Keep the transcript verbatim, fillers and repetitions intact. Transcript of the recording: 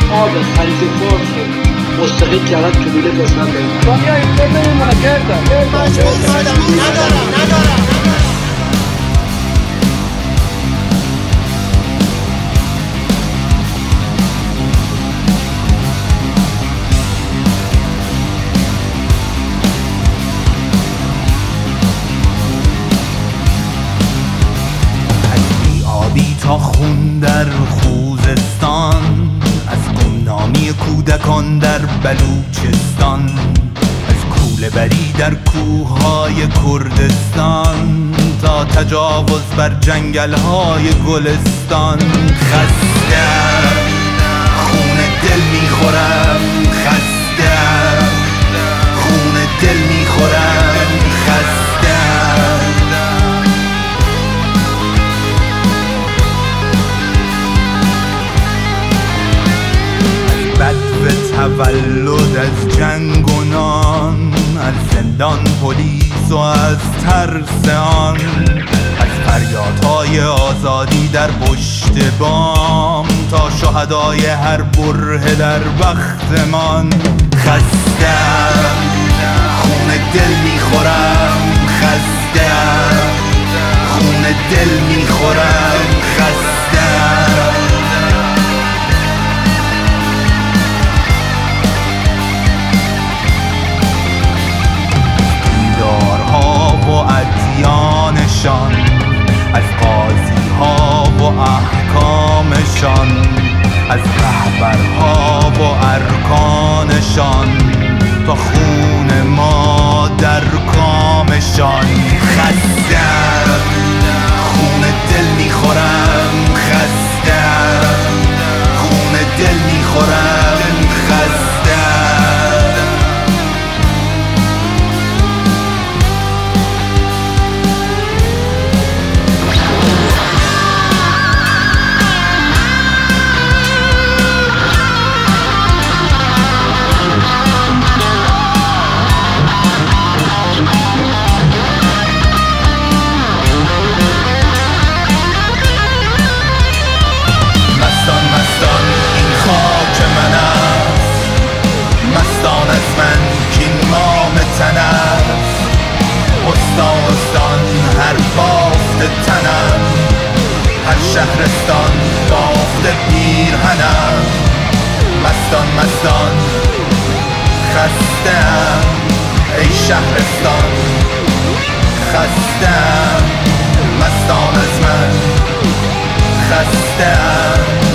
آب خلیج فارس رو مستقیم کردن تو بیله گذاشتن بریم. دنیا اینطور نمیمونه کردن مجبور شدم ندارم ندارم تا خون در خوزستان، از گمنامی کودکان در بلوچستان، از کوله بری در کوههای کردستان تا تجاوز بر جنگلهای گلستان. خستم خون دل میخورم، خستم خون دل میخورم، خستم تولد از جنگ و نان، از زندان پلیس و از ترس آن، از فریادهای آزادی در پشت بام تا شهدای هر بره در بختمان. خستم خون دل میخورم، خستم خون دل میخورم، خستم و ادیانشان، از قاضی ها و احکامشان، از رهبرها و ارکانشان تا خون ما در کامشان. خستم خون دل میخورم، خستم خون دل میخورم، خستم تنم، هر شهرستان دافته پیرهنم. مستان مستان خستم، ای شهرستان خستم. مستان از من خستم.